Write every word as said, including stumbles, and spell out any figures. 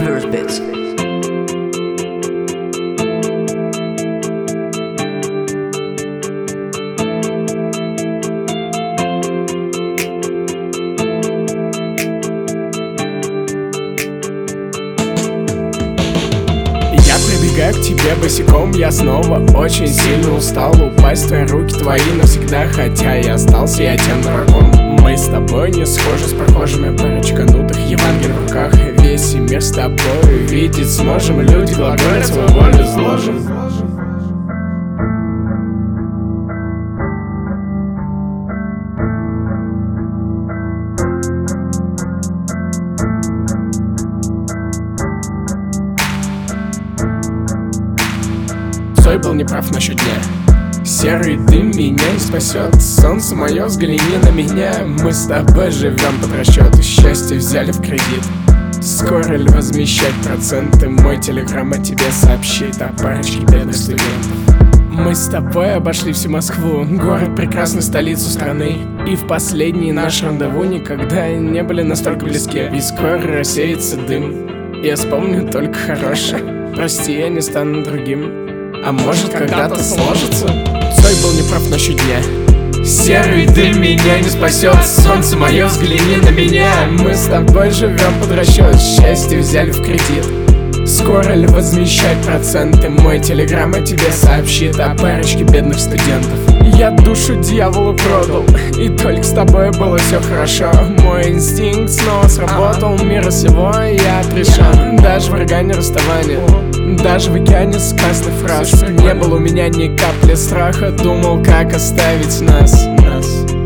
Killers Bits. Прибегаю к тебе босиком, я снова очень сильно устал. Упасть в твои руки, твои навсегда, хотя я остался я тем дураком. Мы с тобой не схожи с прохожими, парочка нутых Евангелий в руках. Весь мир с тобой видеть сможем, люди глаголят, свою волю изложим. Цой был неправ насчет дня. Серый дым меня не спасет. Солнце мое, взгляни на меня. Мы с тобой живем под расчет. Счастье взяли в кредит. Скоро ли возмещать проценты? Мой телеграм о тебе сообщит о парочке бедных студентов. Мы с тобой обошли всю Москву, город прекрасной, столицу страны. И в последний наш рандеву никогда не были настолько близки. Ведь скоро рассеется дым, я вспомню только хорошее. Прости, я не стану другим. А может когда-то сложится? Цой был неправ насчет дня. Серый дым меня не спасет. Солнце мое, взгляни на меня. Мы с тобой живем под расчет. Счастье взяли в кредит. Скоро ли возмещать проценты? Мой телеграм о тебе сообщит о парочке бедных студентов. Я душу дьяволу продал, и только с тобой было все хорошо. Мой инстинкт снова сработал, мира сего я отрешен. Даже врага не расставание, даже в океане сказанных фраз. Не было у меня ни капли страха, думал, как оставить нас, нас.